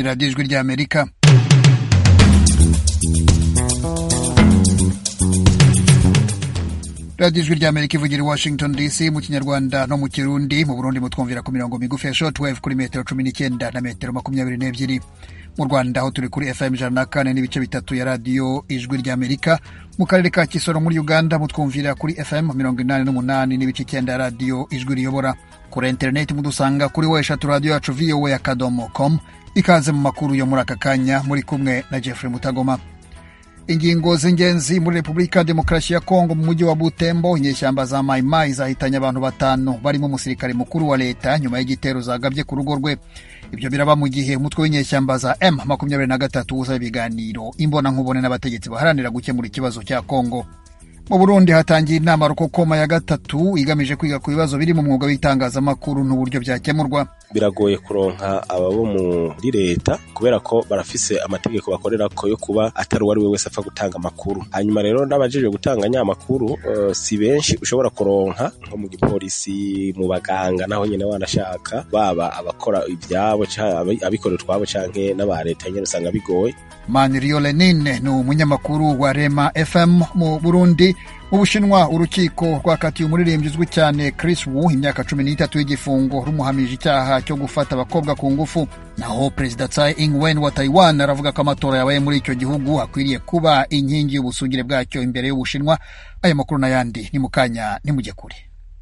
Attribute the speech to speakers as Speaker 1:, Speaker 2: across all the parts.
Speaker 1: radiyo ijwi ry'Amerika. radiyo ijwi ry'Amerika ivugira i Washington DC mu Kinyarwanda no mu Kirundi. Mu Burundi mutwumvira ku mirongo migufi ya shortwave kuri metero 19 na metero 22. Mu Rwanda aho turi kuri FM 104 n'ibice bitatu ya radiyo ijwi ry'Amerika. Mu karere ka Kisoro muri Uganda mutwumvira kuri FM 88 n'ibice 9 ya radiyo ijwi riyobora. Kuri internet mudusanga kuri weshatu radio yacu voa.com. Ikaze mu makuru yo muri aka kanya, muri kumwe na Jeffrey Mutagoma. Ingingo z'ingenzi muri Republika Demokarasi ya Kongo mu mujyi wa Butembo, inyeshyamba za Mai Mai zahitanye abantu 5 barimo umusirikare mukuru wa leta nyuma y'igitero zagabye ku rugo rwe. Ibyo biraba mu gihe umutwe w'inyeshyamba za M23 uza ibiganiro imbona nkubone n'abategetsi baharanira gukemura ikibazo cya Kongo. Mu Burundi hatangiye inama rukokoma ya gatatu igamije kwiga ku bibazo biri mu mwuga w'itangazamakuru n'uburyo byakemurwa.
Speaker 2: Biragoye kuronka ababo muri leta kubera ko barafise amategeko bakorera ko yo kuba atari wari we wese apfa gutanga amakuru. Hanyuma rero n'abajejwe gutanga nyamakuru si benshi ushobora kuronka, nko mu gipolisi, mu baganga naho nyene wanashaka, baba abakora ibyabo abikorera twabo canke n'aba leta nyene usanga bigoye.
Speaker 1: Maniriyo Lenine ni umunyamakuru wa Rema FM mu Burundi. Mu Bushinwa urukiko rwakatiye umuririmbyi uzwi cyane Chris Wu imyaka 13 y'igifungo rumuhamije icyaha cyo gufata abakobwa ku ngufu. Naho Perezida Tsai Ing-wen wa Taiwan aravuga ko amatora yabaye muri icyo gihugu akwiriye kuba inkingi y'ubusugire bwacyo imbere y'Ubushinwa. Aya makuru n'ayandi ni mukanya nimujye kure.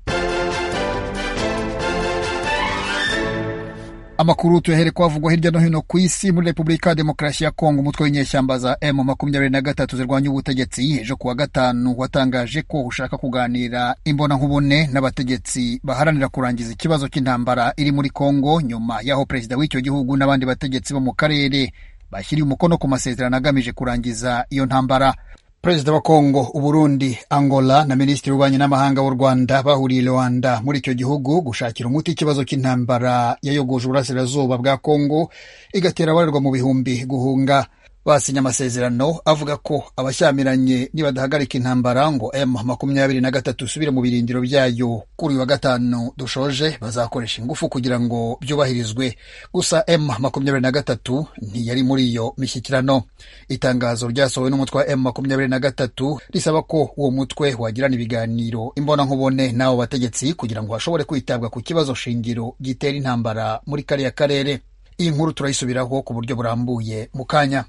Speaker 1: Amakuru tuyahere kwavugwa hirya no hino ku isi. Muri Republika Demokarasi ya Kongo umutwe w'inyeshyamba za M23 zirwanya ubutegetsi ejo kuwa gatanu watangaje ko ushaka kuganira imbona nkubone n'abategetsi baharanira kurangiza ikibazo cy'intambara iri muri Kongo, nyuma yaho perezida w'icyo gihugu n'abandi bategetsi bo mu karere bashyiriye umukono ku masezerano agamije kurangiza iyo ntambara. Perezida wa Kongo, Uburundi, Angola na Minisitiri w'Ububanyi n'Amahanga w'u Rwanda bahuriye i Rwanda muri icyo gihugu gushakira umuti ikibazo cy'intambara yayogoje uburasirazuba bwa Kongo igatera abarerwa mu bihumbi guhunga. Basinya amasezerano avuga ko abashyamiranye nibadahagarika intambara ngo M23 isubire mu birindiro byayo kuri wa gatanu dushoje bazakoresha ingufu kugira ngo byubahirizwe. Gusa M23 ntiyari muri iyo mishyikirano. Itangazo ryasohowe n'umutwe wa M23 risaba ko uwo mutwe wagirana ibiganiro imbona nkubone n'abo bategetsi kugira ngo hashobore kwitabwa ku kibazo shingiro gitera intambara muri kariya karere. Iyi nkuru turayisubiraho ku buryo burambuye mu kanya.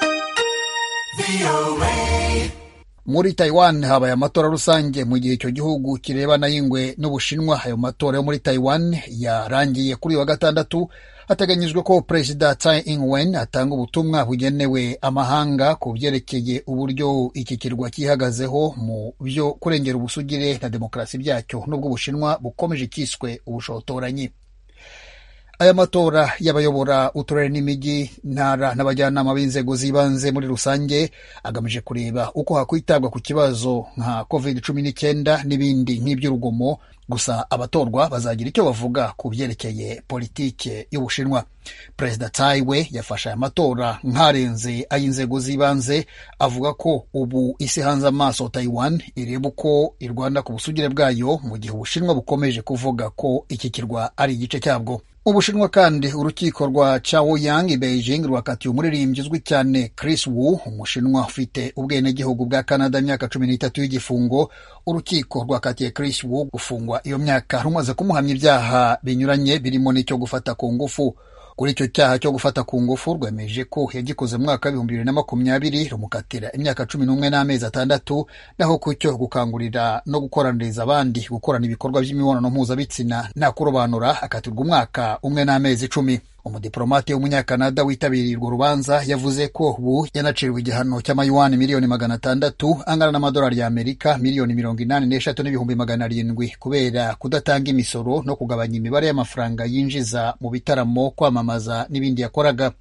Speaker 1: Muri Taiwan habaye amatora rusange mu gihe icyo gihugu kirebana y'ingwe n'Ubushinwa. Ayo matora yo muri Taiwan yarangiye kuri wa gatandatu. Hateganyijwe ko Perezida Tsai Ing-wen atanga ubutumwa bugenewe amahanga ku byerekeye uburyo iki kirwa cyihagazeho mu byo kurengera ubusugire na demokarasi byacyo n'ubwo Ubushinwa bukomeje kiswe ubushotoranyi. Aya matora y'abayobora uturere n'imijyi, ntara n'abajyanama b'inzego z'ibanze muri rusange agamije kureba uko hakwitabwa ku kibazo nka COVID-19 n'ibindi nk'iby'urugomo. Gusa abatorwa bazagira icyo bavuga ku byerekeye politike y'Ubushinwa. Perezida Tsai we yafashe aya matora nk'arenze ay'inzego z'ibanze, avuga ko ubu isi hanze amaso Taiwan ireba uko irwanda ku busugire bwayo mu gihe Ubushinwa bukomeje kuvuga ko iki kirwa ari igice cyabwo. Ubushinwa kandi urukiko rwa Chaoyang i Beijing rwakatiye umuririmbyi uzwi cyane Chris Wu, umushinwa ufite ubwenegihugu bwa Canada imyaka 13 y'igifungo. Urukiko rwakatiye Chris Wu gufungwa iyo myaka rumaze kumuhamya ibyaha binyuranye birimo n'icyo gufata ku ngufu. Kuri icyo cyaha cyo gufata ku ngufu rwemeje ko yagikoze mu mwaka 2020 rumukatira imyaka 11 n'amezi 6, naho ku cyo gukangurira no gukoraniriza abandi gukorana ibikorwa by'imibonano mpuzabitsina nta kurobanura akatirwa umwaka 1 n'amezi 10. Umudiplomate w'umunyakanada witabiriye urwo rubanza yavuze ko ubu yanaciriwe igihano cy'amayuani miliyoni 600 angana n'amadolari y'Amerika miliyoni 83,700 kubera kudatanga imisoro no kugabanya imibare y'amafaranga yinjiza mu bitaramo, kwamamaza n'ibindi yakoraga.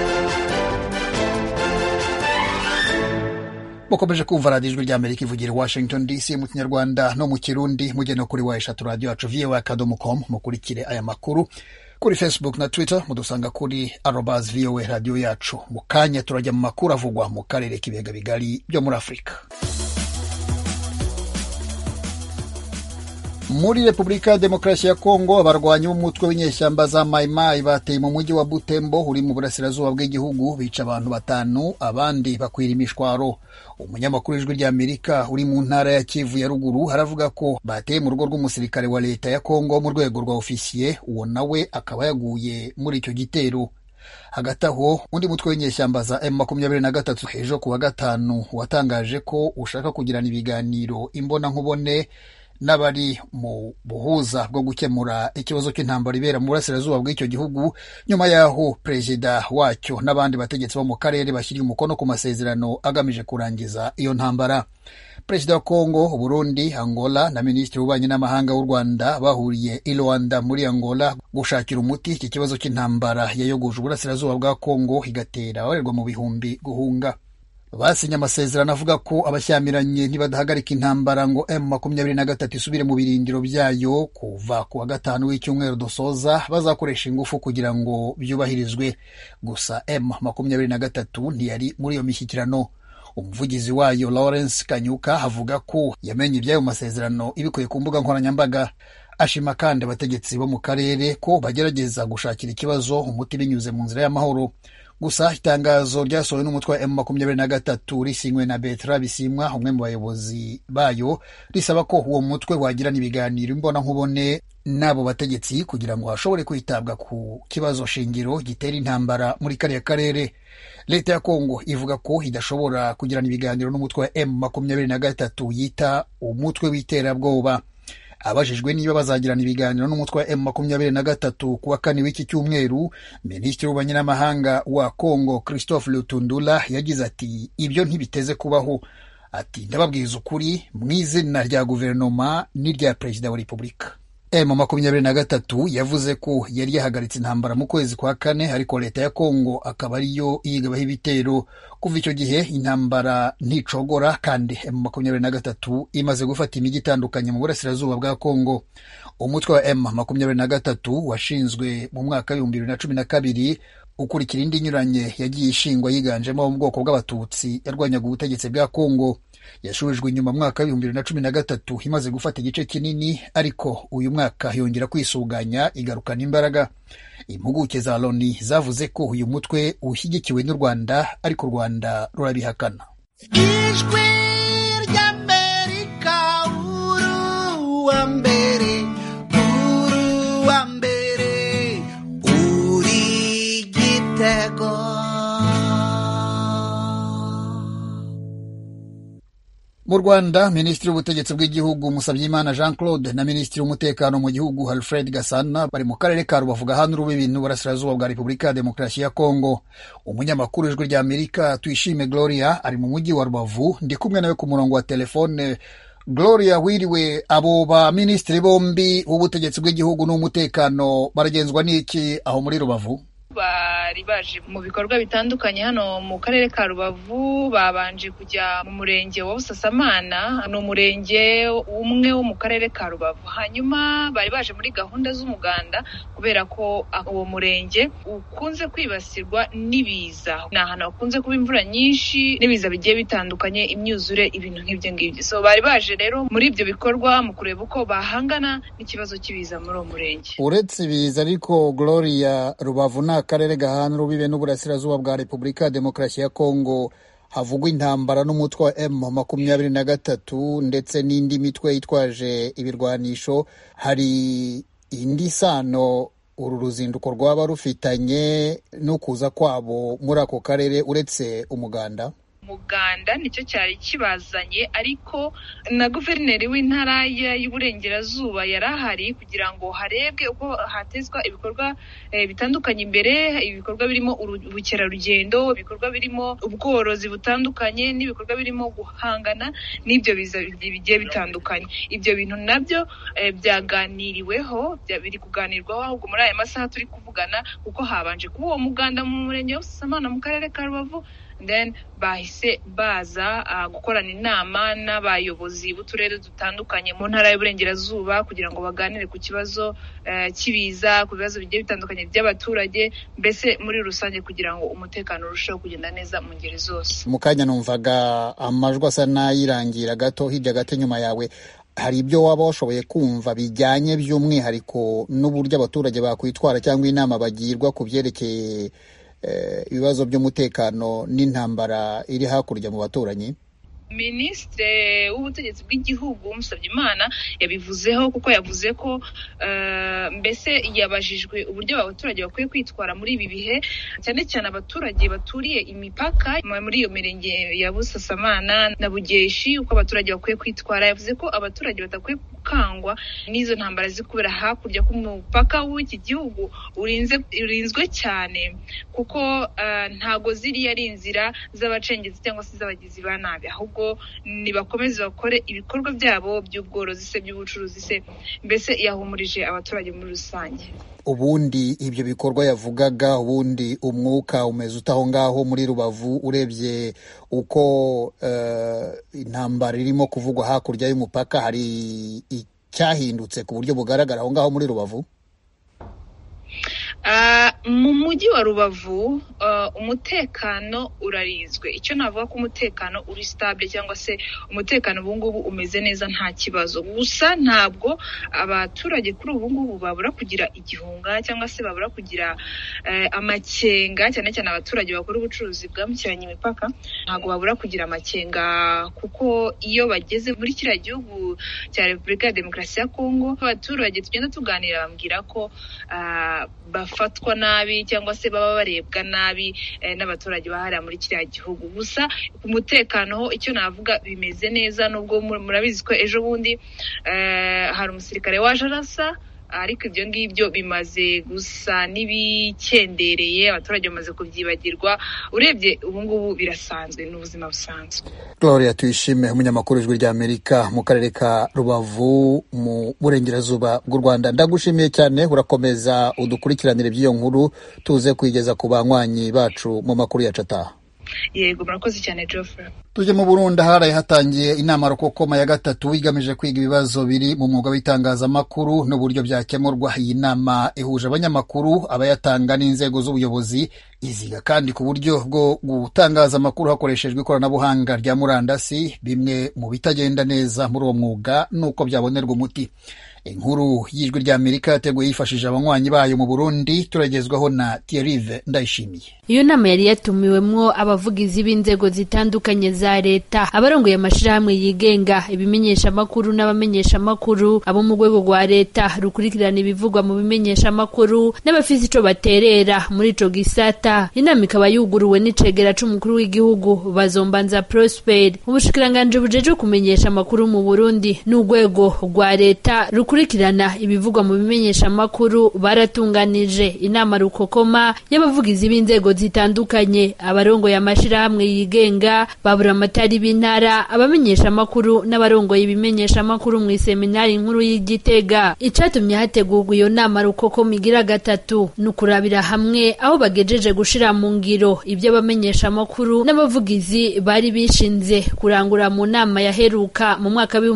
Speaker 1: Mukomeje kumva radiyo ijwi ry'Amerika ivugira Washington DC mu Kinyarwanda no mu Kirundi. Mugene kuri weshatu radio yacu voa.com. mukurikire aya makuru kuri Facebook na Twitter, mudusanga kuri @VOA radio yacu. Mu kanya turajya mu makuru avugwa mu karere k'ibiyaga bigari byo muri Afrika. Muri Repubulika ya Demokarasi ya Kongo, abarwanyi b'umutwe w'inyeshyamba za Mai Mai bateye mu mujyi wa Butembo uri mu burasirazuba bw'igihugu, bica abantu 5, abandi bakwira imishwaro. Umunyamakuru w'Ijwi ry'Amerika uri mu ntara ya Kivu ya ruguru haravuga ko bateye mu rugo rw'umusirikare wa leta ya Kongo mu rwego rwa ofisiye, uwo nawe akaba yaguye muri icyo gitero. Hagati aho, undi mutwe w'inyeshyamba za M23 ejo kuwa 5 watangaje ko ushaka kugirana ibiganiro imbona nkubone n'abari mu buhuza bwo gukemura ikibazo cy'intambara ibera mu burasirazuba bw'icyo gihugu, nyuma yaho perezida wacyo n'abandi bategetsi bo mu karere bashyiriye umukono ku masezerano agamije kurangiza iyo ntambara. Perezida wa Kongo, Burundi, Angola na Minisitiri w'Ububanyi n'Amahanga w'u Rwanda bahuriye i Luanda muri Angola gushakira umuti iki kibazo cy'intambara yayogoje uburasirazuba bwa Kongo igatera abarerwa mu bihumbi guhunga. Basinye amasezerano avuga ko abashyamiranye ntibadahagarika intambara ngo M23 isubire mu birindiro byayo kuva ku wa 5 w'icyumweru dusoza bazakoresha ingufu kugira ngo byubahirizwe. Gusa M23 ntiyari muri iyo mishyikirano. Umuvugizi wayo Lawrence Kanyuka avuga ko yamenye iby'ayo masezerano ibikuye ku mbuga nkoranyambaga. Ashima kandi abategetsi bo mu karere ko bagerageza gushakira ikibazo umuti binyuze mu nzira y'amahoro. Gusa itangazo ryasohowe n'umutwe wa M23 risinywe na Bertrand Bisimwa, umwe mu bayobozi bayo, risaba ko uwo mutwe wagirana ibiganiro imbona nkubone n'abo bategetsi kugira ngo hashobore kwitabwa ku kibazo shingiro gitera intambara muri kariya karere. Leta ya Kongo ivuga ko idashobora kugirana ibiganiro n'umutwe wa M23 yita umutwe w'iterabwoba. Abajijwe niba bazagirana ibiganiro n'umutwe wa M23 kuwa 4 w'iki cyumweru, Minisitiri w'Ububanyi n'Amahanga wa Kongo Christophe Lutundula yagize ati ibyo ntibiteze kubaho. Ati ndababwiza ukuri mu izina rya guverinoma n'irya perezida wa Repubulika. M23 yavuze ko yari yahagaritse intambara mu kwezi kwa 4, ariko leta ya Kongo akaba ariyo yigabaho ibitero. Kuva icyo gihe intambara nticogora kandi M23 imaze gufata imijyi itandukanye mu burasirazuba bwa Kongo. Umutwe wa M23 washinzwe mu mwaka 2012 ukurikira indi nyuranye yagiye ishingwa yiganjemo mu bwoko bw'abatutsi yarwanyaga ubutegetsi bwa Kongo. Yashubijwe inyuma mwaka 2013 imaze gufata igice kinini, ariko uyu mwaka yongera kwisuganya igarukana imbaraga. Impuguke za Loni zavuze ko uyu mutwe ushyigikiwe n'u Rwanda, ariko u Rwanda rurabihakana.
Speaker 3: Ijwi ry'Amerika, uruwa mbere, uri igitego.
Speaker 1: Mu Rwanda, Minisitiri w'Ubutegetsi bw'Igihugu Musabyimana Jean Claude na Minisitiri w'Umutekano mu gihugu Alfred Gasana bari mu karere ka Rubavu hano rubibi n'uburasirazuba bwa Repubulika ya Demokarasi ya Kongo. Umunyamakuru w'Ijwi ry'Amerika Tuyishime Gloria ari mu mujyi wa Rubavu, ndi kumwe nawe ku murongo wa telefone. Gloria, wiriwe. Abo ba minisitiri bombi w'ubutegetsi bw'igihugu n'umutekano baragenzwa n'iki aho muri Rubavu?
Speaker 4: Bari baje mu bikorwa bitandukanye hano mu karere ka Rubavu. Babanje kujya mu murenge wa Busasamana, ni umurenge umwe wo mu karere ka Rubavu. Hanyuma bari baje muri gahunda z'umuganda kubera ko uwo murenge ukunze kwibasirwa n'ibiza. Ni ahantu hakunze kuba imvura nyinshi n'ibiza bigiye bitandukanye, imyuzure, ibintu nk'ibyo ngibyo. So bari baje rero muri ibyo bikorwa mu kureba uko bahangana n'ikibazo cy'ibiza muri uwo murenge.
Speaker 1: Uretse ibiza ariko, Gloria, Rubavu na akarere gahana rubibe n'uburasirazuba bwa Repubulika ya Demokarasi ya Kongo havugwa intambara n'umutwe wa M23 ndetse n'indi mitwe yitwaje ibirwanisho. Hari indi sano uru ruzinduko rwaba rufitanye no kuza kwabo muri ako karere uretse umuganda?
Speaker 4: Umuganda nicyo cyari kibazanye, ariko na guverineri w'intara y'Uburengerazuba yarahari kugira ngo harebwe uko hatezwa ibikorwa bitandukanye imbere, ibikorwa birimo ubukerarugendo, ibikorwa birimo ubworozi butandukanye, n'ibikorwa birimo guhangana n'ibyo biza bigiye bitandukanye. Ibyo bintu nabyo byaganiriweho, biri kuganirwaho ahubwo muri aya masaha turi kuvugana, kuko habanje kuba uwo muganda mu murenge wa Busasamana mu karere ka Rubavu. Then bahise baza gukorana inama n'abayobozi b'uturere dutandukanye mu ntara y'Uburengerazuba kugira ngo baganire ku kibazo cy'ibiza, ku bibazo bigiye bitandukanye by'abaturage, mbese muri rusange kugira ngo umutekano urusheho kugenda neza mu ngeri zose.
Speaker 1: Mu kanya numvaga amajwi asa n'ayirangira gato, hirya gato nyuma yawe. hari ibyo waba washoboye kumva bijyanye by'umwihariko n'uburyo abaturage bakwitwara cyangwa inama bagirwa ku byerekeye ibibazo by'umutekano n'intambara iri hakurya mu baturanyi?
Speaker 4: Minisitiri w'ubutegetsi bw'igihugu Musabyimana yabivuzeho, kuko yavuze ko mbese yabajijwe uburyo abaturage bakwiye kwitwara muri ibi bihe, cyane cyane abaturage baturiye imipaka muri iyo mirenge ya Busasamana na Bugeshi, uko abaturage bakwiye kwitwara. Yavuze ko abaturage batakwiye gukangwa n'izo ntambara ziri kubera hakurya, ko umupaka w'iki gihugu urinzwe cyane, kuko ntago ziriya ari inzira z'abacengezi cyangwa se z'abagizi ba nabi, ahubwo nibakomeze bakore ibikorwa byabo by'ubworozi se, by'ubucuruzi se. Mbese yahumurije abaturage muri rusange.
Speaker 1: Ubundi ibyo bikorwa yavugaga, ubundi umwuka umeze utaho ngaho muri Rubavu, urebye uko intambara irimo kuvugwa hakurya y'umupaka, hari icyahindutse ku buryo bugaragara aho ngaho muri Rubavu?
Speaker 4: Mu mujyi wa Rubavu umutekano urarinzwe. Icyo navuga ko umutekano uri stable, cyangwa se umutekano ubu ngubu umeze neza, nta kibazo. Gusa ntabwo abaturage kuri ubu ngubu babura kugira igihunga, cyangwa se babura kugira amakenga, cyane cyane abaturage bakora ubucuruzi bwambukiranya imipaka, ntabwo babura kugira amakenga, kuko iyo bageze muri kiriya gihugu cya Repubulika ya Demokarasi ya Kongo, abaturage tugenda tuganira bambwira ko bafatwa nabi cyangwa se baba barebwa nabi n'abaturage bahariya muri kiriya gihugu. Gusa umutekano ho icyo navuga bimeze neza, nubwo murabizi ko ejo bundi hari umusirikare waje arasa, ariko ibyo ngibyo bimaze gusa n'ibikendereye, abaturage bamaze kubyibagirwa. Urebye ubu ngubu birasanzwe, n'ubuzima busanzwe.
Speaker 1: Gloria Tuyishime, umunyamakuru w'Ijwi ry'Amerika mu karere ka Rubavu mu burengerazuba bw'u Rwanda. Ndagushimiye cyane, urakomeza udukurikiranire by'iyo nkuru tuze kuyigeza ku banywanyi bacu mu makuru yacu ataha.
Speaker 4: Yego, murakoze cyane Geoffrey.
Speaker 1: Tuje mu Burundi, haraye hatangiye inama rukokoma ya gatatu igamije kwiga ibibazo biri mu mwuga w'itangazamakuru n'uburyo byakemurwa. Iyi nama ihuje abanyamakuru, abayatanga n'inzego z'ubuyobozi, iziga kandi ku buryo bwo gutangaza amakuru hakoreshejwe ikoranabuhanga rya murandasi, bimwe mu bitagenda neza muri uwo mwuga nuko byabonerwa umuti. Inkuru y'Ijwi ry'Amerika yateguye yifashije abanywanyi bayo mu Burundi, turagezwaho na Thierry Ndayishimiye.
Speaker 5: Iyo nama yari yatumiwemwo abavugizi b'inzego zitandukanye za leta, abarongoye amashirahamwe yigenga, ibimenyesha amakuru n'abamenyesha amakuru, abo mu rwego rwa leta rukurikirana ibivugwa mu bimenyesha amakuru, n'abafise ico baterera muri ico gisata. Inama ikaba yuguruwe n'icegera c'umukuru w'igihugu Bazombanza Prosper. Ubushikiranganji bujeje kumenyesha amakuru mu Burundi n'urwego rwa leta rukurikirana ibivugwa mu bimenyesha amakuru baratunganije inama rukokoma y'abavugizi b'inzego zitandukanye, abarongoye amashirahamwe yigenga, babura amatari b'intara, abamenyesha amakuru n'abarongoye ibimenyesha amakuru mu seminari nkuru y'Igitega. Icatumye hategurwa iyo nama rukokoma igira gatatu nukurabira hamwe aho bagejeje gushira mu ngiro ibyo abamenyesha amakuru n'abavugizi bari bishinze kurangura mu nama yaheruka mu mwaka wa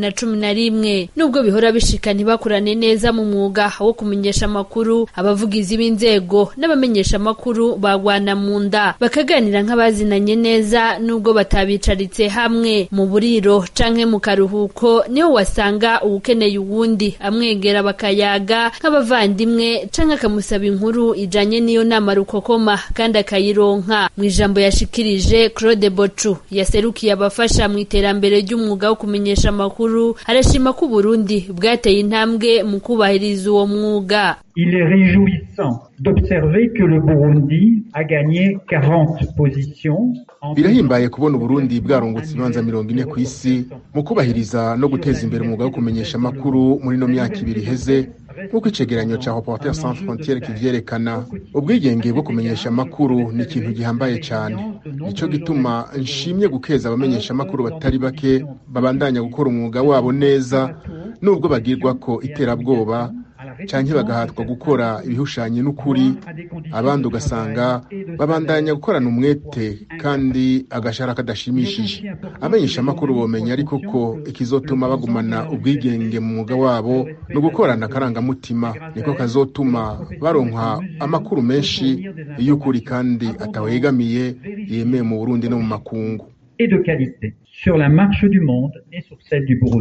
Speaker 5: 2011. Nubwo bihora bishika ntibakurane neza mu mwuga wo kumenyesha amakuru, abavugizi b'inzego n'abamenyesha amakuru bagwana mu nda, bakaganira nk'abazinanye neza nubwo batabicaritse hamwe. Mu buriro canke mu karuhuko niho wasanga ukeneye uwundi amwegera bakayaga nk'abavandimwe, canke akamusaba inkuru ijanye n'iyo nama rukokoma kandi akayironka. Mu ijambo yashikirije, Claude Bocu yaserukiye abafasha mu iterambere ry'umwuga wo kumenyesha amakuru, arashima ko Burundi bwateye intambwe mu kubahiriza uwo mwuga.
Speaker 6: Il est réjouissant d'observer que le Burundi a gagné 40 positions.
Speaker 7: Birahimbaye kubona Burundi bwarungutse ibibanza 40 ku isi mu kubahiriza no guteza imbere umwuga wo kumenyesha amakuru muri no myaka 2 iheze, nk'uko icegeranyo ca Reporters sans frontières kivyerekana. Ubwigenge bwo kumenyesha amakuru ni ikintu gihambaye cyane, nico gituma nshimye gukeza abamenyesha amakuru batari bake babandanya gukora umwuga wabo neza, nubwo bagirwa ko iterabwoba canke bagahatwa gukora ibihushanye n'ukuri. Abandi ugasanga babandanya gukorana umwete kandi agashara kadashimishije. Amenyesha amakuru bomenya ariko ko ikizotuma bagumana ubwigenge mu mwuga wabo no gukorana karangamutima, niko kazotuma baronka amakuru menshi y'ukuri kandi atawegamiye, yemeye mu Burundi no mu makungu.
Speaker 6: Et de qualité sur la marche du monde et sur celle du Burundi.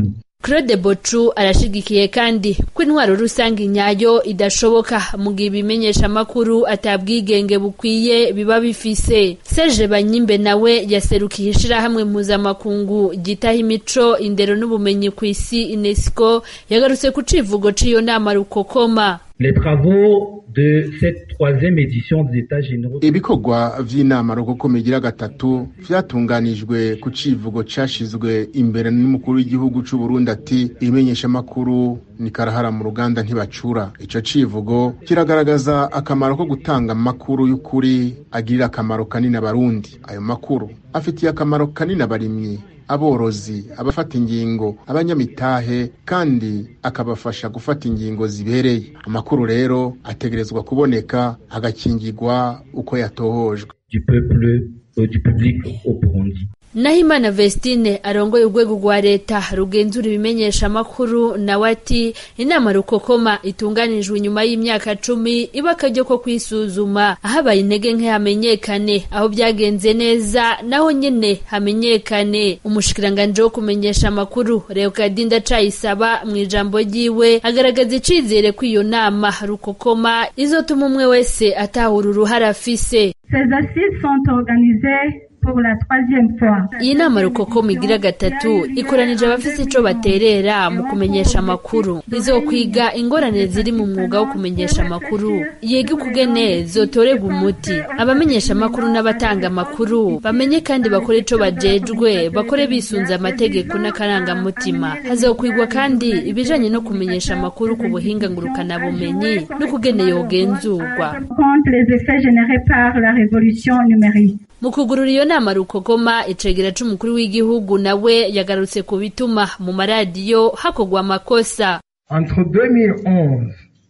Speaker 5: Claude Bocu arashigikiye kandi ko intwaro rusange nyayo idashoboka mu gihe ibimenyesha makuru atabwigenge bukwiye biba bifise. Serge Banyimbe nawe yaserukiye ishirahamwe mpuzamakungu gitaha imico indero n'ubumenyi ku isi UNESCO yagarutse ku civugo c'iyo nama rukokoma.
Speaker 6: Les travaux de cette troisième édition des États généraux.
Speaker 7: Ibikorwa vy'inama rukokoma igira gatatu vyatunganijwe ku civugo cashizwe imbere n'umukuru w'igihugu c'u Burundi ati imenyesha makuru ni karahara mu ruganda ntibacura. Ico civugo kiragaragaza akamaro ko gutanga amakuru y'ukuri agirira akamaro kanini abarundi. Ayo makuru afitiye akamaro kanini abarimyi, aborozi, abafata ingingo, abanyamitahe kandi akabafasha gufata ingingo zibereye. Amakuru rero ategerezwa kuboneka agakingirwa uko yatohojwe.
Speaker 6: Du peuple du public au Burundi.
Speaker 5: Nahimana Vestine arongoye urwego rwa leta rugenzura ibimenyesha makuru nawe ati inama rukokoma itunganijwe nyuma y'imyaka 10 ibakajyo ko kwisuzuma ahabaye intege nke hamenyekane aho byagenze neza naho nyene hamenyekane. Umushikiranganje wo kumenyesha makuru Leokadinda Cayisaba mu ijambo ryiwe agaragaza icizere ko iyo nama rukokoma izotuma umwe wese atahura uruhara afise.
Speaker 8: Ces assises sont organisées pour la troisième fois.
Speaker 5: Iyi nama rukokoma igira gatatu ikoranije abafise ico baterera mu kumenyesha makuru. Izokwiga ingorane ziri mu mwuga wo kumenyesha makuru, yege kugene zotorega umuti. Abamenyesha makuru n'abatanga makuru bamenye kandi bakore ico bajejwe, bakore bisunza amategeko n'akaranga mutima. Hazokwigwa kandi ibijanye no kumenyesha makuru ku buhinga ngurukana bumenyi no kugene yogenzurwa.
Speaker 8: Contre les effets générés par la révolution numérique.
Speaker 5: Mukugurura iyo nama rukokoma icegera c'umukuru w'igihugu nawe yagarutse ku bituma mu maradiyo hakogwa amakosa.
Speaker 6: Entre 2011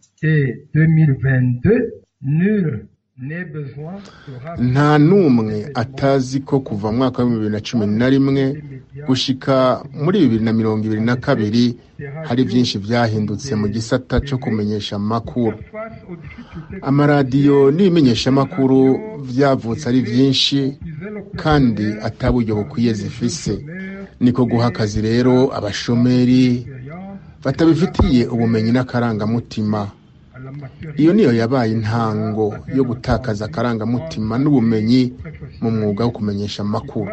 Speaker 6: et 2022, nul n'est besoin de
Speaker 7: nta numwe atazi ko kuva mu mwaka wa 2011 gushika muri 2022 hari byinshi byahindutse mu gisata cyo kumenyesha makuru. Amaradiyo n'imenyesha makuru vyavutse ari byinshi kandi ataburyo bukwiye zifise. Niko guha akazi rero abashomeri batabifitiye ubumenyi n'akaranga mutima. Iyo niyo yabaye intango yo gutakaza akaranga mutima n'ubumenyi mu mwuga wo kumenyesha makuru.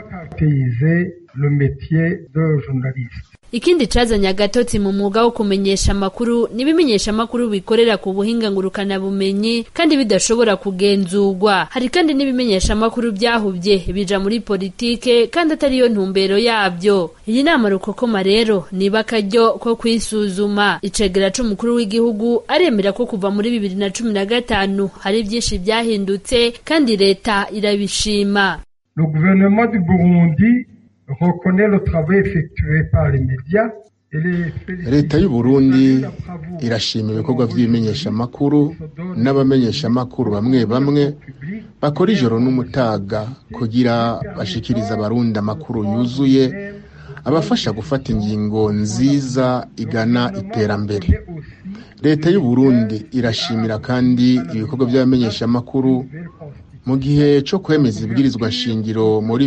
Speaker 5: Ikindi cazanya agatotsi mu mwuga wo kumenyesha makuru nibimenyesha makuru bikorera ku buhinga ngurukana bumenyi kandi bidashobora kugenzurwa. Hari kandi nibimenyesha makuru byahubye bija muri politike kandi atari yo ntumbero yabyo. Iyi nama rukokoma rero niba kajyo ko kwisuzuma. Icegera c'umukuru w'igihugu aremera ko kuva muri 2015 hari byinshi byahindutse kandi leta irabishima.
Speaker 6: Le gouvernement du Burundi reconnaît le travail effectué par les médias.
Speaker 7: Leta y'u Burundi irashima ibikorwa by'ibimenyesha makuru n'abamenyesha makuru bamwe bamwe bakora ijoro n'umutaga kugira bashikiriza abarundi amakuru yuzuye abafasha gufata ingingo nziza igana iterambere. Leta y'u Burundi irashimira kandi ibikorwa by'abamenyesha makuru mu gihe cyo kwemeza ibwirizwa shingiro muri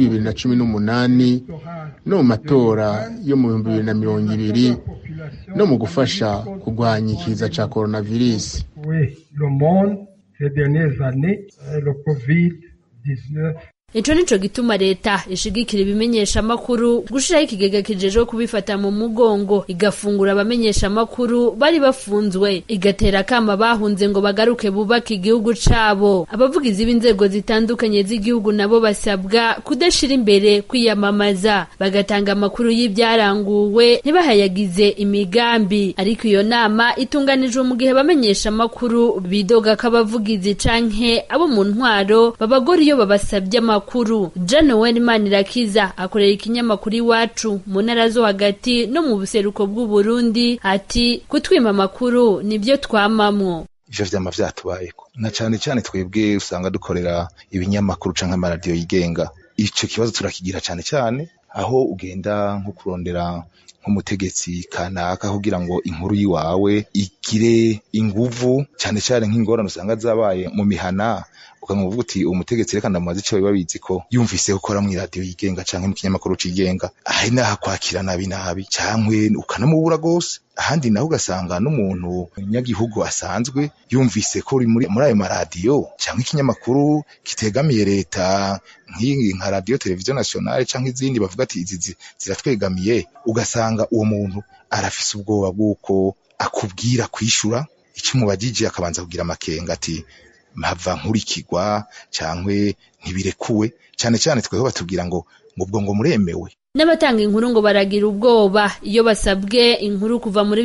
Speaker 7: 2018 no mu matora yo mu 2020 no mu gufasha kugwanya ikiza ca coronavirus.
Speaker 6: Le monde ces dernières années le Covid-19.
Speaker 5: Ico nico gituma leta ishigikira ibimenyesha makuru gushiraho ikigega kijeje kubifata mu mugongo igafungura abamenyesha makuru bari bafunzwe igatera kama bahunze ngo bagaruke bubaka igihugu cabo. Abavugizi b'inzego zitandukanye z'igihugu nabo basabwa kudashira imbere kwiyamamaza bagatanga amakuru y'ibyaranguwe ntibahayagize imigambi. Ariko iyo nama itunganijwe mu gihe bamenyesha makuru bidoga kabavugizi canke abo mu ntwaro babagora iyo babasabye makuru. Jane Manirakiza akorera ikinyamakuru Iwacu mu ntara zo hagati no mu buseruko bw'u Burundi ati kutwima makuru nibyo twamamwo.
Speaker 9: Ivyo vyama vyatubayeko na cane cane twebwe usanga dukorera ibinyamakuru canke amaradiyo yigenga. Ico kibazo turakigira cane cane aho ugenda nko kurondera nk'umutegetsi kanaka kugira ngo inkuru yiwawe igire inguvu cane cane nk'ingorane usanga zabaye mu mihana ukamuvuga uti umutegetsi reka ndamubaza ico babizi ko yumvise gukora mu radio yigenga canke mu kinyamakuru cigenga ahe naha kwakira nabi cankwe ukanamubura gose. Ahandi naho ugasanga n'umuntu nyagihugu asanzwe yumvise ko uri muri ayo maradiyo canke ikinyamakuru kitegamiye leta nk'ingi nka radio television nationale canke izindi bavuga ati izi ziratwegamiye, ugasanga uwo muntu arafise ubwoba bw'uko akubwira kwishura icyo umubajije akabanza kugira amakenga ati mpava nkurikirwa cankwe ntibirekuwe. Cyane cyane tweho batubwira ngo ubwo ngo muremewe.
Speaker 5: N'abatanga inkuru ngo baragira ubwoba iyo basabwe inkuru kuva muri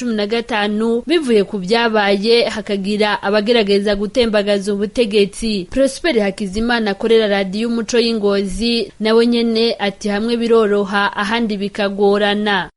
Speaker 5: 2015 bivuye ku byabaye hakagira abagerageza gutembagaza ubutegetsi. Prosper Hakizimana akorera radio Umuco y'Ingozi nawe nyene ati hamwe biroroha ahandi bikagorana.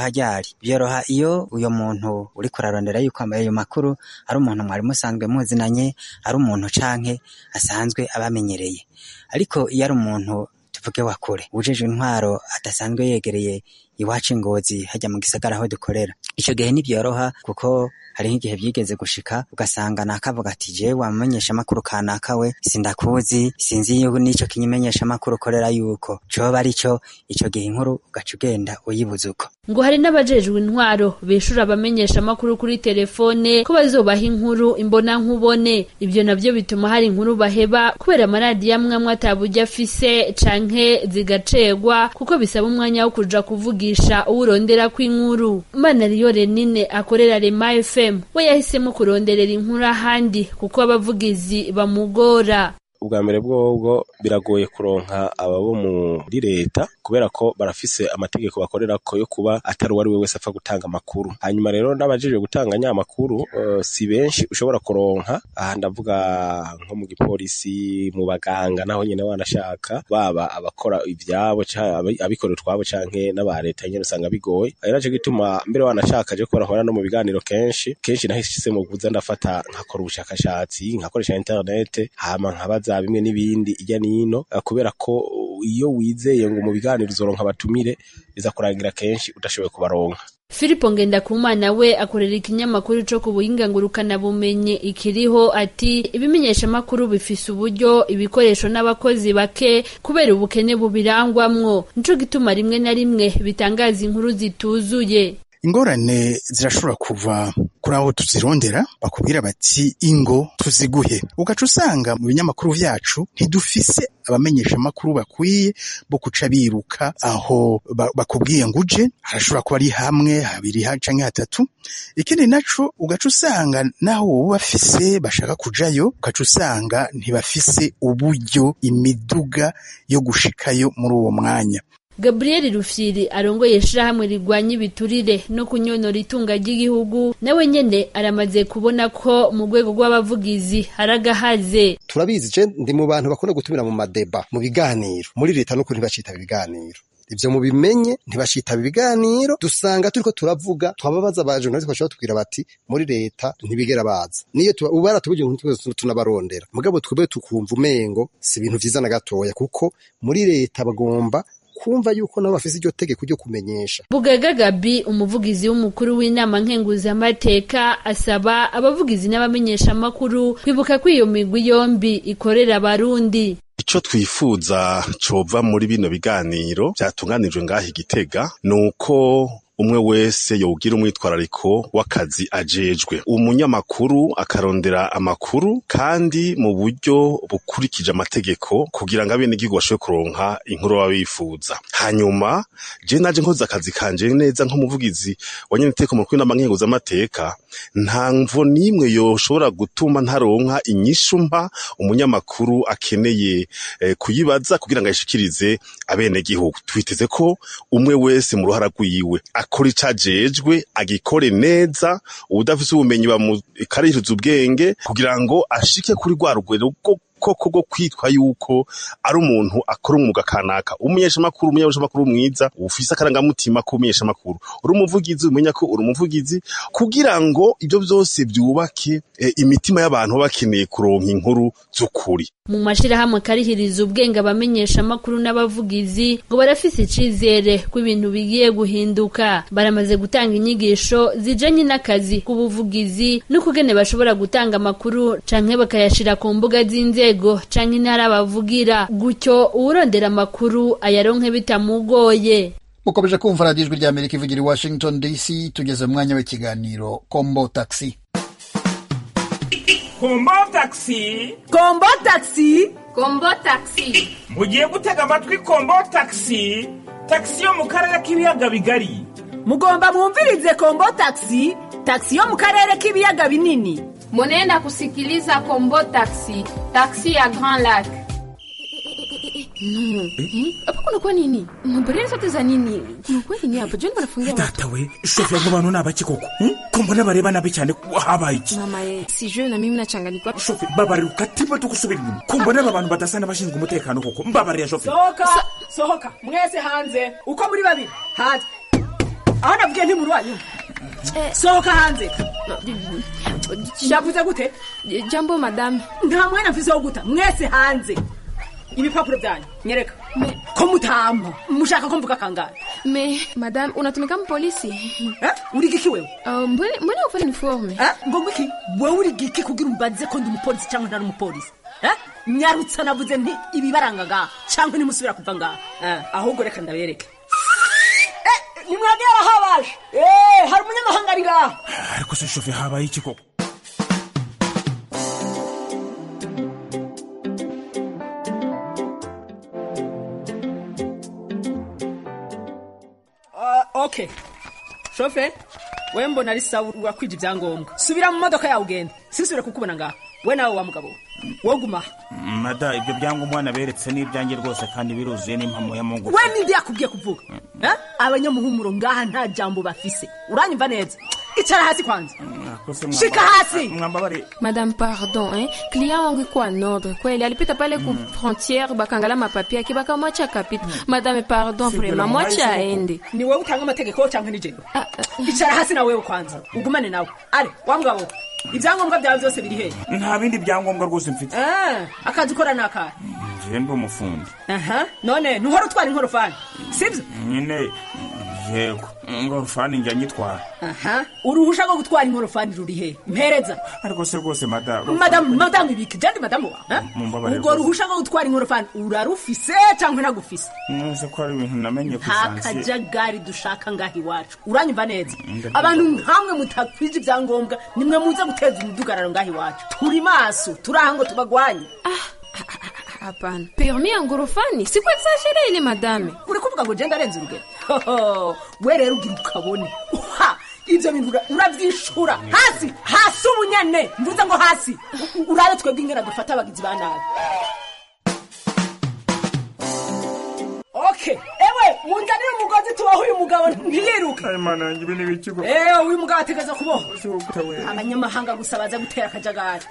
Speaker 10: Byoroha iyo uyo muntu uri kurarondera yuko ayo makuru ari umuntu mwari musanzwe muzinanye, ari umuntu canke asanzwe abamenyereye. Ariko iyo ari umuntu tuvuge wakure ujeje intwaro adasanzwe yegereye iwacu Ingozi hajya mu gisagara aho dukorera, ico gihe nibyoroha kuko hari nk'igihe byigeze gushika ugasanga nakavuga ati je wamenyesha makuru kanaka we sindakuzi sinzi yuko nico kinyimenyesha makuru korera yuko coba ari cyo ico gihe inkuru ugacugenda uyibuza uko.
Speaker 5: Ngo hari n'abajejwe intwaro beshura abamenyesha makuru kuri telefone ko bazobaha inkuru imbona nkubone. Ibyo navyo bituma hari inkuru baheba kubera amaradiyo amwe atabujya afise canke zigacegwa kuko bisaba umwanya wo kuja kuvugisha uwurondera kw'inkuru. Manariyo Renine akorera Rema FM we yahisemo kuronderera inkuru ahandi kuko abavugizi bamugora.
Speaker 2: Ubwa mbere bwo biragoye kuronka ababo muri leta kubera ko barafise amategeko bakorera ko yo kuba atari wari we wese apfa gutanga amakuru. Hanyuma rero n'abajije gutanga nyamakuru si benshi ushobora kuronka. Aha ndavuga nko mu gipolisi, mu baganga naho nyene wanashaka baba abakora ivyabo abikorera twabo canke n'aba leta nyene usanga bigoye. Ari naco gituma mbere wanashaka je korahora no mu biganiro kenshi nahishise mu kuza ndafata nkakora ubushakashatsi nkakoresha internet hama nkabaza bimwe n'ibindi ijya nino kubera ko iyo wizeye ngo mu biganiro uzoronka abatumire biza kurangira kenshi udashoboye kubaronka.
Speaker 5: Filipo Ngendakumana we akorera ikinyamakuru cyo ku buhinga ngurukana bumenye ikiriho ati ibimenyesha makuru bifise uburyo ibikoresho n'abakozi bake kubera ubukene bubirangwamwo nico gituma rimwe na rimwe bitangaza inkuru zituzuye.
Speaker 11: Ingorane zirashobora kuva kuri aho tuzirondera bakubwira bati ingo tuziguhe, ugaca usanga mu binyamakuru vyacu ntidufise abamenyesha makuru bakwiye bo kuca biruka aho bakubwiye nguje harashobora kuba ari hamwe habiri canke hatatu. Ikindi naco ugaca usanga naho wowe bafise bashaka kujayo ugaca usanga ntibafise uburyo imiduga yo gushikayo muri uwo mwanya.
Speaker 5: Gabriel Rufyiri arongoye ishirahamwe rigwanya ibiturire no kunyonora itunga ry'igihugu nawe nyene aramaze kubona ko mu rwego rw'abavugizi haragahaze.
Speaker 12: Turabizi je ndi mu bantu bakunda gutumira mu madeba mu biganiro muri leta no kuri bacitaba ibiganiro. Ivyo mu bimenye ntibashitaba ibiganiro dusanga turiko turavuga twababaza abaje n'aho twashobora tukira bati muri leta ntibigera baza niyo ubara tubuje tunabarondera mugabo twebwe tukumva umengo si ibintu vyiza na gatoya kuko muri leta bagomba kumva yuko nabo bafise iryo tegeko ryo kumenyesha.
Speaker 5: Bugaga Gabi umuvugizi w'umukuru w'inama nkenguza amateka asaba abavugizi n'abamenyesha makuru kwibuka ko iyo migwi yombi ikorera abarundi.
Speaker 13: Ico twifuza cova muri bino biganiro byatunganijwe ngaho Igitega nuko umwe wese yogira umwitwarariko w'akazi ajejwe. Umunyamakuru akarondera amakuru kandi mu buryo bukurikije amategeko kugira ngo abenegihugu bashobore kuronka inkuru babifuza. Hanyuma je naje nkoze akazi kanje neza nk'umuvugizi wa nyeneteko mu kwinama nkenguza amateka nta mvo nimwe yoshobora gutuma ntaronka inyishu mpa umunyamakuru akeneye kuyibaza kugira ngo ayishikirize abenegihugu. Twiteze ko umwe wese mu ruhara rwiwe akora icajejwe agikore neza udafise ubumenyi bamukaririza ubwenge kugira ngo ashike kuri rwa rugero koko kwitwa yuko ari umuntu akora umwuga kanaka. Umumenyesha makuru mwiza ufise akarangamutima ko umumenyesha makuru uri umuvugizi umenya ko uri umuvugizi kugira ngo ibyo byose byubake imitima y'abantu bakeneye kuronka inkuru z'ukuri.
Speaker 5: mu mashirahamwe karihiriza ubwenge abamenyesha amakuru n'abavugizi ngo barafise icizere ko ibintu bigiye guhinduka. Baramaze gutanga inyigisho zijanye n'akazi k'ubuvugizi n'ukugene bashobora gutanga amakuru canke bakayashira ku mbuga z'inzego canke intara bavugira, gutyo uwurondera amakuru ayaronke bitamugoye.
Speaker 1: Mukomeje kumva radiyo ijwi ry'Amerika ivugira i Washington DC. Tugeze mu mwanya w'ikiganiro Kombo Taxi.
Speaker 14: Kombo Taxi,
Speaker 15: Kombo Taxi,
Speaker 16: Kombo Taxi.
Speaker 14: Mugiye gutega amatwi Kombo Taxi, taxi yo mu karere k'ibiyaga bigari.
Speaker 15: Mugomba mwumvirize Kombo Taxi, taxi yo mu karere k'ibiyaga binini.
Speaker 16: Munenda kusikiliza Kombo Taxi, taxi ya Grand Lac.
Speaker 17: No. Hapa kuna kwa nini? Mbareni sote za nini? Kuna kwa nini hapa? Joni wanafungia watu.
Speaker 14: Data we, shofu yangu bano nabaki koko. Kumbona bareba nabi cyane habaye iki?
Speaker 17: Mama si je na mimi nachanganyika.
Speaker 14: Shofu babari ukatiba tukusubira inyuma. Kumbona abantu badasana bashinzwe umutekano koko. Mbabari ya shofu.
Speaker 15: Sohoka, mwese hanze. Uko muri babiri? Hanze. Aho navugiye nti murwanyu. Sohoka hanze. Shabuze gute?
Speaker 17: Jambo madame.
Speaker 15: Nta mwana mfise wo guta. Mwese hanze. Ibipapuro byanyu nyereka ko mutamba mushaka ko mvuga kangahe
Speaker 17: madame unatumika mu polisi
Speaker 15: uri giki wewe
Speaker 17: mbona ufite uniforme
Speaker 15: ngo ngiki wewe uri giki kugira umbaze ko ndi umupolisi cyangwa ntari umupolisi nyarutsa navuze nti ibibarangaga cyangwa nimusubira kuva ngaha ahubwo reka ndabereke nimwagera habaje hari umunyamahanga ari ngaha
Speaker 14: ariko se shofe habaye iki koko
Speaker 15: Okay. Shofe, wewe mbona ari sawa wakwije ibyangombwa. Subira mu modoka yawe ugende. Sisubire kukubona ngaha. We nawe wa mugabo. Woguma.
Speaker 14: Mada ibyo byangombwa naberetse n'ibyange rwose kandi biruzuye n'impamo ya Mungu.
Speaker 15: We nindi yakubwiye kuvuga. Abanyamuhumuro ngaha nta jambo bafise. Uranyumva neza. Icara hasi kwanza. Shika hasi.
Speaker 17: Madame pardon, client wangu iko en ordre. Kweli alipita pale ku frontière bakangala mapapia kibaka mwacha kapita. Madame pardon vraiment mwacha aende.
Speaker 15: Ni wewe utanga amategeko cyangwa ni jewe? Icara hasi na wewe kwanza. Ugumane nawe. Ale, wa mugabo. Ibyangombwa byawe byose biri he?
Speaker 14: Nta bindi byangombwa rwose mfite.
Speaker 15: Akazi ukora naka.
Speaker 14: Je ndi umufundi.
Speaker 15: None ntuhora utwara inkorofani. Sibyo?
Speaker 14: Nyine yego ingorofani njya nyitwara.
Speaker 15: Uruhusha rwo gutwara inkorofani ruri he? Mpereza.
Speaker 14: Ariko se rwose
Speaker 15: madame ibiki jandi madame wa. Ubwo ruhusha rwo gutwara inkorofani urarufise cyangwa ntagufise?
Speaker 14: Nose ko ari ibintu namenye kusansi.
Speaker 15: Akajagari dushaka ngahi wacu. Uranyumva neza? Abantu nkamwe mutakwije ibyangombwa nimwe muza guteza umudugararo ngahi wacu. Turi maso turahango tubagwanye.
Speaker 17: Hapana. Permis ya ngorofani si kwa exagere ile madame.
Speaker 15: Uri kuvuga ngo je ndarenze urugero. We rero ugira ukabone. Ibyo bintu uravyishura. Hasi ubunyane. Mvuze ngo hasi. Urare twebwe ingera dufata abagizi ba nabi. Okay. Ewe mundanire umugozi tubaho uyu mugabo ntiyiruka.
Speaker 14: Imana yanjye ibintu bikigo.
Speaker 15: Uyu mugabo ategeza kuboha. Abanyamahanga gusa baza gutera akajagari.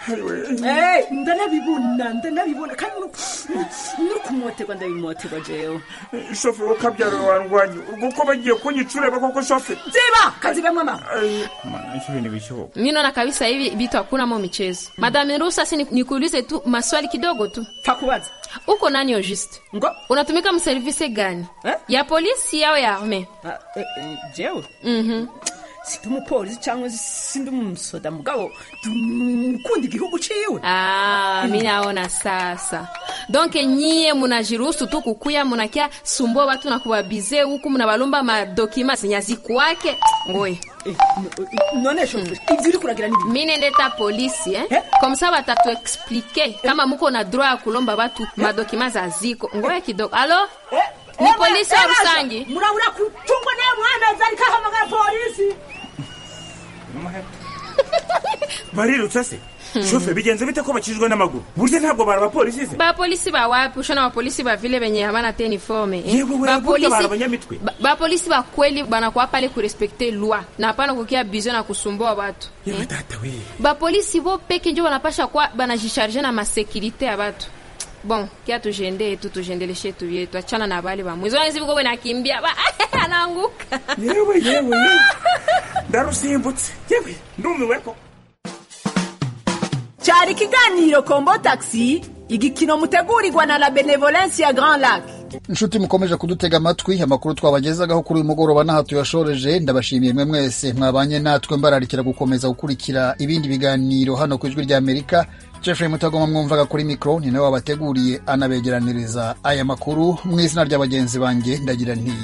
Speaker 15: Ndanabibona kandi no kumoterwa ndabimoterwa jewe.
Speaker 14: Shofe ukabyara warwanye. Uko bagiye kunyicure bakoko shofe.
Speaker 15: Ziba kazibe mama.
Speaker 14: Mana ibintu bikigo.
Speaker 17: Mimi naona kabisa hivi vitu hakuna mo michezo. Madame Rusa si nikuulize tu maswali kidogo tu.
Speaker 15: Takubaza.
Speaker 17: Uko nani yo just?
Speaker 15: Ngo
Speaker 17: unatumika mu service gani? Ya polisi au ya armée?
Speaker 15: Jewe. Sindi umupolisi cyangwa sindi umusoda mugabo kundi gihugu ciwe.
Speaker 17: Mimi naona sasa. Donc nyie munajiruhusu tu kukuya munakia sumbo watu na kuwabize huku mnabalomba ma documents nyaziku wake. Ngoye.
Speaker 15: None shofe ibyo uri kuragira nibi.
Speaker 17: Mimi nendeta polisi comme ça batatu expliquer kama muko na droit ya kulomba watu ma documents aziko. Ngoye kidogo. Allo? Ni polisi wa Rusangi.
Speaker 15: Murabura kutungwa naye mwana zari kahamagara polisi.
Speaker 14: Barirutse se. Shofe bigenze bite ko bakijwe n'amaguru. Burya ntabwo baraba polisi se.
Speaker 17: Ba polisi ba wapi ushana wa polisi ba vile benye habana uniforme. Ba polisi ba kweli banakuwa pale ku respecter loi. Na hapana kukia bizo na kusumbua watu. Ba polisi bo peke ndio wanapasha kwa banajisharge na ma sécurité ya watu. Bon, kia tujendeleshe tu vyetu achana na bali ba mwizo wanzi biko nakimbia ba anaanguka.
Speaker 14: Yewe. Ndarusimbutse. Yewe, ndumiweko.
Speaker 15: Cyari kiganiro Kombo Taxi igikino mutegurirwa na la benevolence ya Grand Lac.
Speaker 1: Inshuti mukomeje kudutega amatwi, amakuru twabagezagaho kuri uyu mugoroba naha tuyashoreje. Ndabashimiye mwe mwese mwabanye natwe, mbararikira gukomeza gukurikira ibindi biganiro hano ku Ijwi rya Amerika. Jeffrey Mutagoma mwumvaga kuri mikro, ni nawe wabateguriye anabegeraniriza aya makuru. Mu izina ry'abagenzi banjye ndagira nti